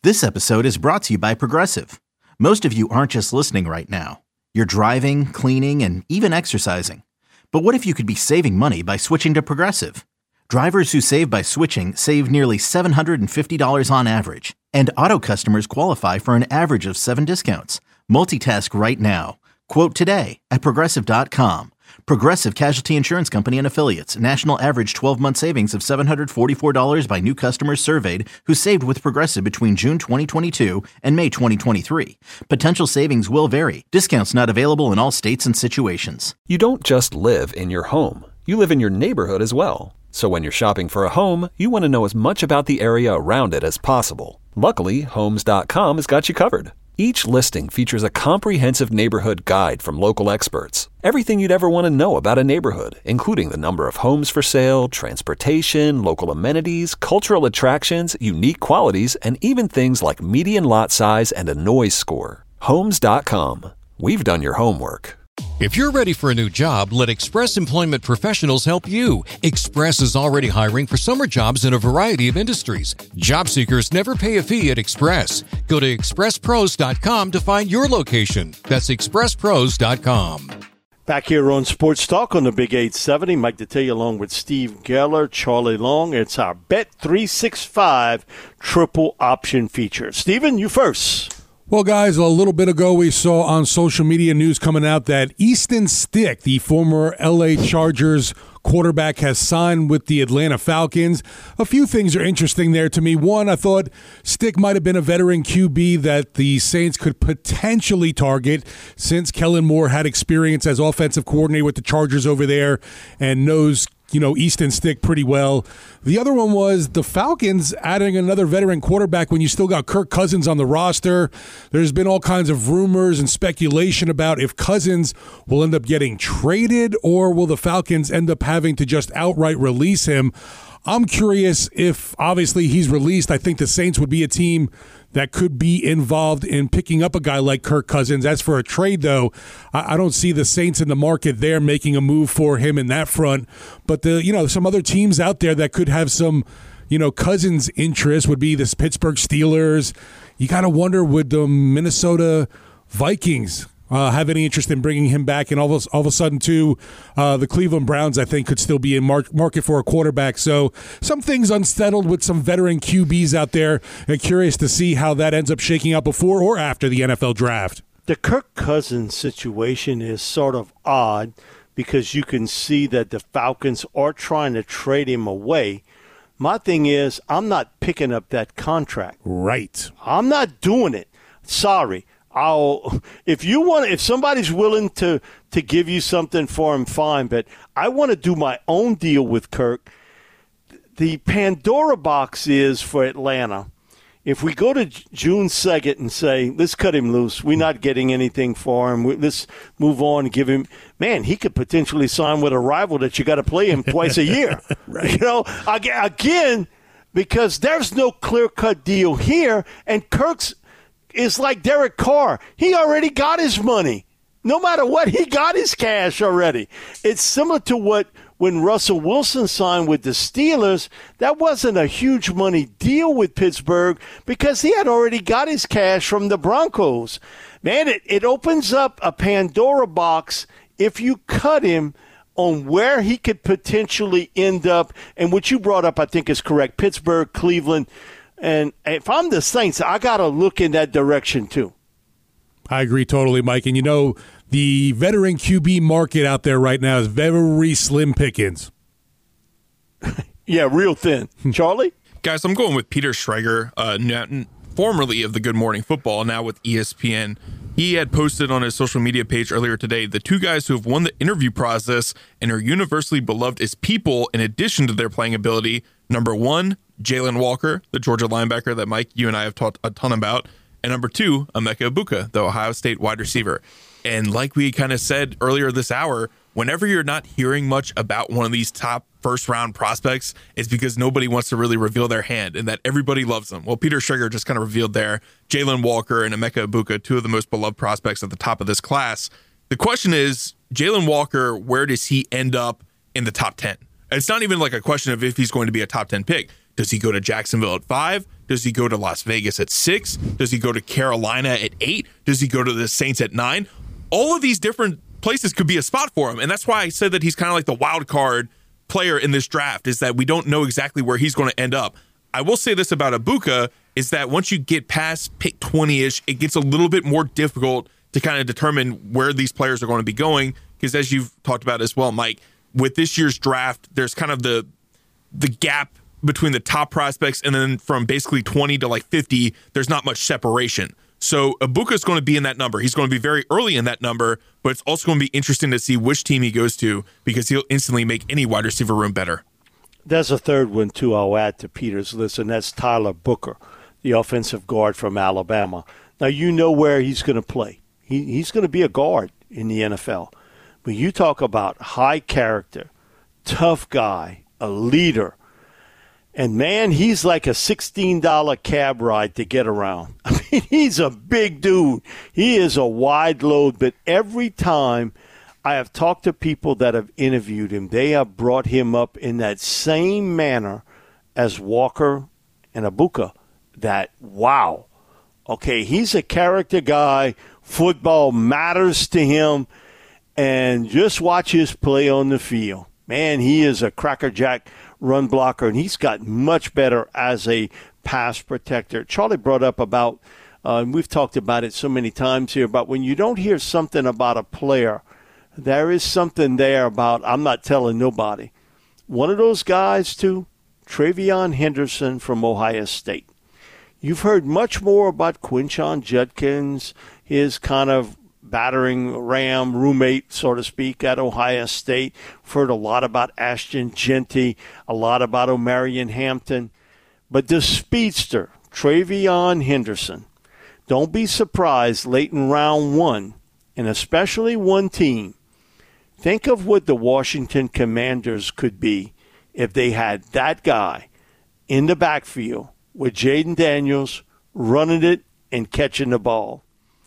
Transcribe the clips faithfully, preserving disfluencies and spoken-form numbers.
This episode is brought to you by Progressive. Most of you aren't just listening right now. You're driving, cleaning, and even exercising. But what if you could be saving money by switching to Progressive? Drivers who save by switching save nearly seven hundred fifty dollars on average. And auto customers qualify for an average of seven discounts. Multitask right now. Quote today at Progressive dot com. Progressive Casualty Insurance Company and Affiliates. National average twelve-month savings of seven hundred forty-four dollars by new customers surveyed who saved with Progressive between June twenty twenty-two and May twenty twenty-three. Potential savings will vary. Discounts not available in all states and situations. You don't just live in your home. You live in your neighborhood as well. So when you're shopping for a home, you want to know as much about the area around it as possible. Luckily, Homes dot com has got you covered. Each listing features a comprehensive neighborhood guide from local experts. Everything you'd ever want to know about a neighborhood, including the number of homes for sale, transportation, local amenities, cultural attractions, unique qualities, and even things like median lot size and a noise score. Homes dot com. We've done your homework. If you're ready for a new job, let Express Employment Professionals help you. Express is already hiring for summer jobs in a variety of industries. Job seekers never pay a fee at Express. Go to express pros dot com to find your location. That's express pros dot com. Back here on Sports Talk on the Big eight seventy, Mike Detillier along with Steve Geller, Charlie Long. It's our Bet three sixty-five triple option feature. Steven, you first. Well, guys, a little bit ago we saw on social media news coming out that Easton Stick, the former L A Chargers quarterback, has signed with the Atlanta Falcons. A few things are interesting there to me. One, I thought Stick might have been a veteran Q B that the Saints could potentially target since Kellen Moore had experience as offensive coordinator with the Chargers over there and knows you know, Easton Stick pretty well. The other one was the Falcons adding another veteran quarterback when you still got Kirk Cousins on the roster. There's been all kinds of rumors and speculation about if Cousins will end up getting traded or will the Falcons end up having to just outright release him. I'm curious if, obviously, he's released. I think the Saints would be a team that could be involved in picking up a guy like Kirk Cousins. As for a trade, though, I don't see the Saints in the market there making a move for him in that front. But, the you know, some other teams out there that could have some, you know, Cousins interest would be the Pittsburgh Steelers. You got to wonder, would the Minnesota Vikings Uh, have any interest in bringing him back? And all of, all of a sudden, too, uh, the Cleveland Browns, I think, could still be in mar- market for a quarterback. So some things unsettled with some veteran Q Bs out there. And curious to see how that ends up shaking out before or after the N F L draft. The Kirk Cousins situation is sort of odd because you can see that the Falcons are trying to trade him away. My thing is, I'm not picking up that contract. Right. I'm not doing it. Sorry. I'll if you want if somebody's willing to to give you something for him, fine, but I want to do my own deal with Kirk. The Pandora box is for Atlanta. If we go to June second and say, let's cut him loose, we're not getting anything for him, let's move on and give him, man, he could potentially sign with a rival that you got to play him twice a year. Right. You know, again, because there's no clear-cut deal here, and Kirk's is like Derek Carr. He already got his money. No matter what, he got his cash already. It's similar to what when Russell Wilson signed with the Steelers. That wasn't a huge money deal with Pittsburgh because he had already got his cash from the Broncos. Man, it, it opens up a Pandora box if you cut him on where he could potentially end up. And what you brought up, I think, is correct. Pittsburgh, Cleveland. And if I'm the Saints, I got to look in that direction too. I agree totally, Mike. And, you know, the veteran Q B market out there right now is very slim pickings. Yeah, real thin. Charlie? Guys, I'm going with Peter Schrager, uh, formerly of the Good Morning Football, now with E S P N. He had posted on his social media page earlier today the two guys who have won the interview process and are universally beloved as people in addition to their playing ability. Number one, Jalen Walker, the Georgia linebacker that Mike, you and I have talked a ton about. And number two, Emeka Egbuka, the Ohio State wide receiver. And like we kind of said earlier this hour, whenever you're not hearing much about one of these top first round prospects, it's because nobody wants to really reveal their hand and that everybody loves them. Well, Peter Schrager just kind of revealed there Jalen Walker and Emeka Egbuka, two of the most beloved prospects at the top of this class. The question is, Jalen Walker, where does he end up in the top ten? It's not even like a question of if he's going to be a top ten pick. Does he go to Jacksonville at five? Does he go to Las Vegas at six? Does he go to Carolina at eight? Does he go to the Saints at nine? All of these different places could be a spot for him. And that's why I said that he's kind of like the wild card player in this draft, is that we don't know exactly where he's going to end up. I will say this about Ibuka, is that once you get past pick twenty-ish, it gets a little bit more difficult to kind of determine where these players are going to be going. Because as you've talked about as well, Mike, with this year's draft, there's kind of the the gap between the top prospects, and then from basically twenty to like fifty, there's not much separation. So Ibuka is going to be in that number. He's going to be very early in that number, but it's also going to be interesting to see which team he goes to, because he'll instantly make any wide receiver room better. There's a third one, too, I'll add to Peter's list, and that's Tyler Booker, the offensive guard from Alabama. Now, you know where he's going to play. He, he's going to be a guard in the N F L. But you talk about high character, tough guy, a leader. And, man, he's like a sixteen dollar cab ride to get around. I mean, he's a big dude. He is a wide load. But every time I have talked to people that have interviewed him, they have brought him up in that same manner as Walker and Ibuka. That, wow, okay, he's a character guy. Football matters to him. And just watch his play on the field. Man, he is a crackerjack run blocker, and he's got much better as a pass protector. Charlie brought up about, uh, and we've talked about it so many times here, about when you don't hear something about a player, there is something there about, I'm not telling nobody. One of those guys, too, Travion Henderson from Ohio State. You've heard much more about Quinshon Judkins, his kind of battering ram roommate, so to speak, at Ohio State. We've heard a lot about Ashton Jeanty, a lot about Omarion Hampton. But the speedster, Travion Henderson, don't be surprised late in round one, and especially one team. Think of what the Washington Commanders could be if they had that guy in the backfield with Jaden Daniels running it and catching the ball.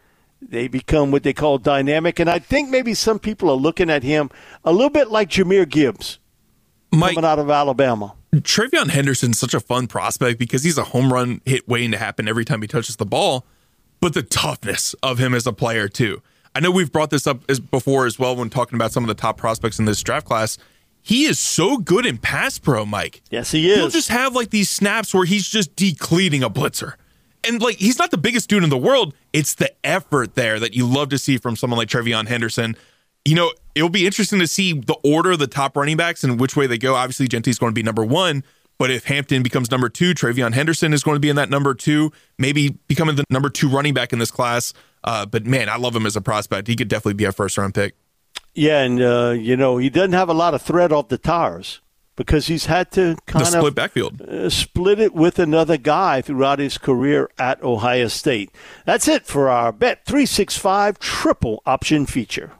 They become what they call dynamic, and I think maybe some people are looking at him a little bit like Jahmyr Gibbs, Mike, coming out of Alabama. Travion Henderson's such a fun prospect because he's a home run hit waiting to happen every time he touches the ball, but the toughness of him as a player, too. I know we've brought this up as before as well when talking about some of the top prospects in this draft class. He is so good in pass pro, Mike. Yes, he is. He'll just have like these snaps where he's just decleating a blitzer. And, like, he's not the biggest dude in the world. It's the effort there that you love to see from someone like Travion Henderson. You know, it'll be interesting to see the order of the top running backs and which way they go. Obviously, Jeanty's going to be number one. But if Hampton becomes number two, Travion Henderson is going to be in that number two, maybe becoming the number two running back in this class. Uh, but, man, I love him as a prospect. He could definitely be a first-round pick. Yeah, and, uh, you know, he doesn't have a lot of thread off the tires, because he's had to kind the split of backfield. Uh, split it with another guy throughout his career at Ohio State. That's it for our Bet three sixty-five triple option feature.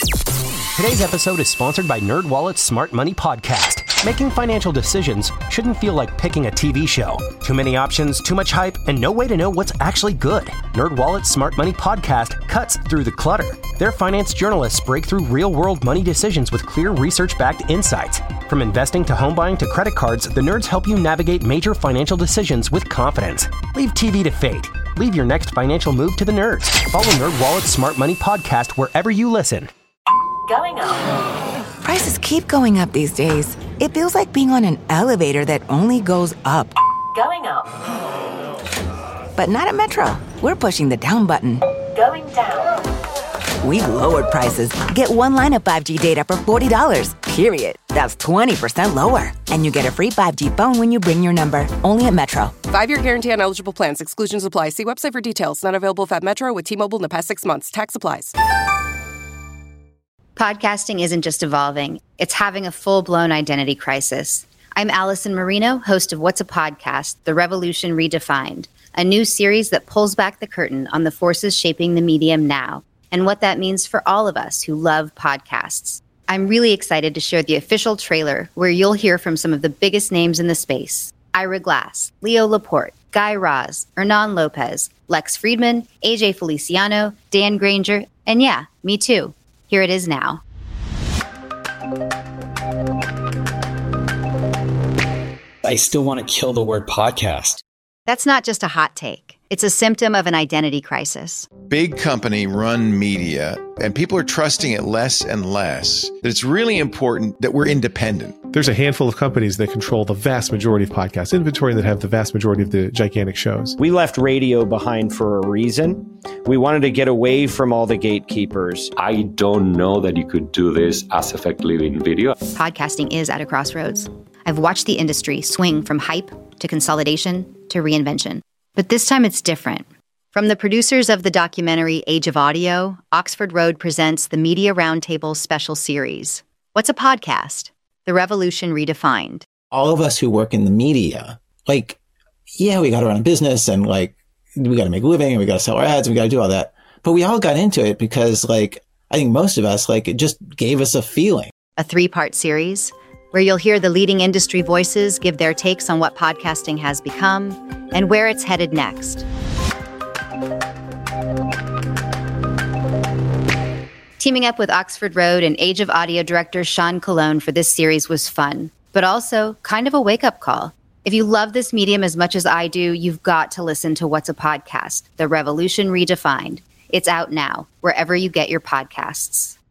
Today's episode is sponsored by NerdWallet's Smart Money Podcast. Making financial decisions shouldn't feel like picking a T V show. Too many options, too much hype, and no way to know what's actually good. NerdWallet's Smart Money Podcast cuts through the clutter. Their finance journalists break through real-world money decisions with clear research-backed insights. From investing to home buying to credit cards, the nerds help you navigate major financial decisions with confidence. Leave T V to fate. Leave your next financial move to the nerds. Follow NerdWallet's Smart Money Podcast wherever you listen. Going up. Prices keep going up these days. It feels like being on an elevator that only goes up. Going up. But not at Metro. We're pushing the down button. Going down. We've lowered prices. Get one line of five G data for forty dollars, period. That's twenty percent lower. And you get a free five G phone when you bring your number. Only at Metro. Five-year guarantee on eligible plans. Exclusions apply. See website for details. Not available if at Metro with T-Mobile in the past six months. Tax applies. Podcasting isn't just evolving. It's having a full-blown identity crisis. I'm Allison Marino, host of What's a Podcast? The Revolution Redefined, a new series that pulls back the curtain on the forces shaping the medium now and what that means for all of us who love podcasts. I'm really excited to share the official trailer where you'll hear from some of the biggest names in the space. Ira Glass, Leo Laporte, Guy Raz, Hernan Lopez, Lex Friedman, A J Feliciano, Dan Granger, and yeah, me too. Here it is now. I still want to kill the word podcast. That's not just a hot take. It's a symptom of an identity crisis. Big company run media, and people are trusting it less and less. That it's really important that we're independent. There's a handful of companies that control the vast majority of podcast inventory that have the vast majority of the gigantic shows. We left radio behind for a reason. We wanted to get away from all the gatekeepers. I don't know that you could do this as effectively in video. Podcasting is at a crossroads. I've watched the industry swing from hype to consolidation to reinvention. But this time it's different. From the producers of the documentary Age of Audio, Oxford Road presents the Media Roundtable special series. What's a podcast? The Revolution Redefined. All of us who work in the media, like, yeah, we got to run a business and like, we got to make a living and we got to sell our ads and we got to do all that. But we all got into it because like, I think most of us, like, it just gave us a feeling. A three-part series where you'll hear the leading industry voices give their takes on what podcasting has become and where it's headed next. Teaming up with Oxford Road and Age of Audio director Sean Colon for this series was fun, but also kind of a wake-up call. If you love this medium as much as I do, you've got to listen to What's a Podcast? The Revolution Redefined. It's out now, wherever you get your podcasts.